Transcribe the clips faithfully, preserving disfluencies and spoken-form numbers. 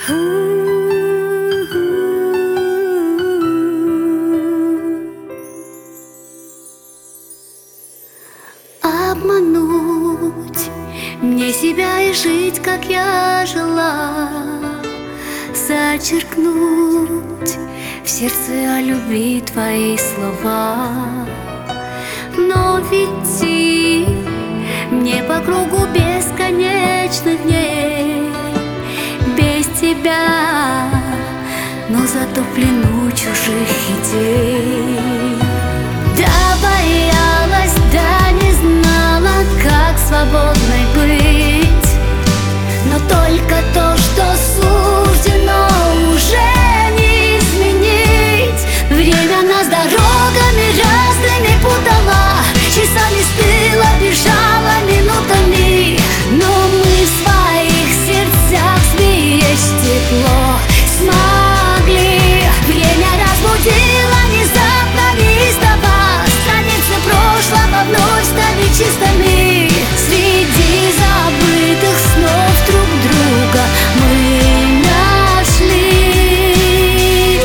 Обмануть мне себя и жить, как я жила, зачеркнуть в сердце о любви твои слова. Но идти мне по кругу бесконечных дней без тебя, но зато в плену чужих идей. Да боялась, да не знала, как свободной быть, но только то, что суждено, уже не изменить. Время нас дорогами разными путало, часами стыло, бежало минутами, но мы в своих сердцах сберечь тепло смогли. Время разбудило внезапно, неистово, страницы прошлого вновь стали чистыми. Среди забытых снов друг друга мы нашли.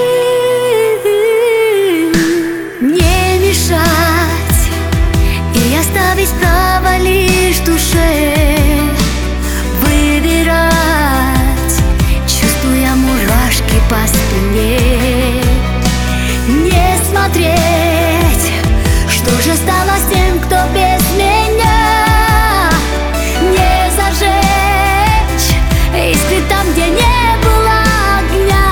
Не мешать и оставить право лишь душе выбирать, чувствуя мурашки по спине. Не смотреть, что же стало с тем, кто без меня. Не зажечь искры там, где не было огня.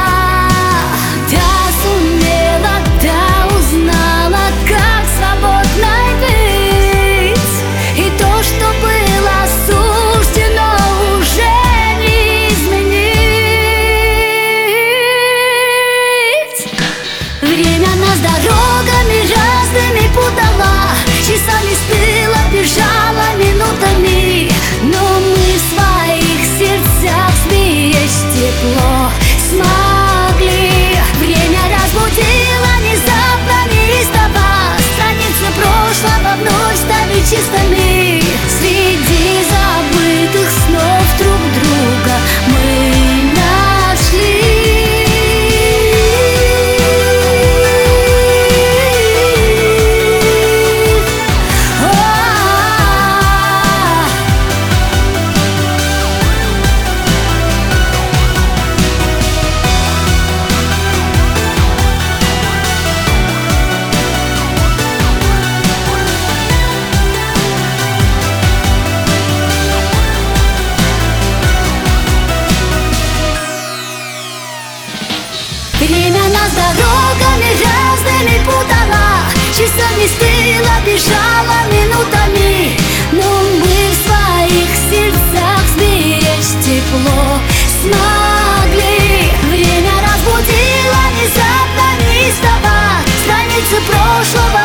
Да сумела, да узнала, как свободной быть, и то, что было суждено, уже не изменить. Время нас дорогами разными путало, часами стыло, бежало минутами, но мы в своих сердцах сберечь тепло смогли. Время разбудило внезапно, неистово, страницы прошлого вновь стали чистыми. Среди забытых снов друг друга мы нашли. Время нас дорогами разными путало, часами стыло, бежало минутами, но мы в своих сердцах сберечь тепло смогли. Время разбудило внезапно, неистово, страницы прошлого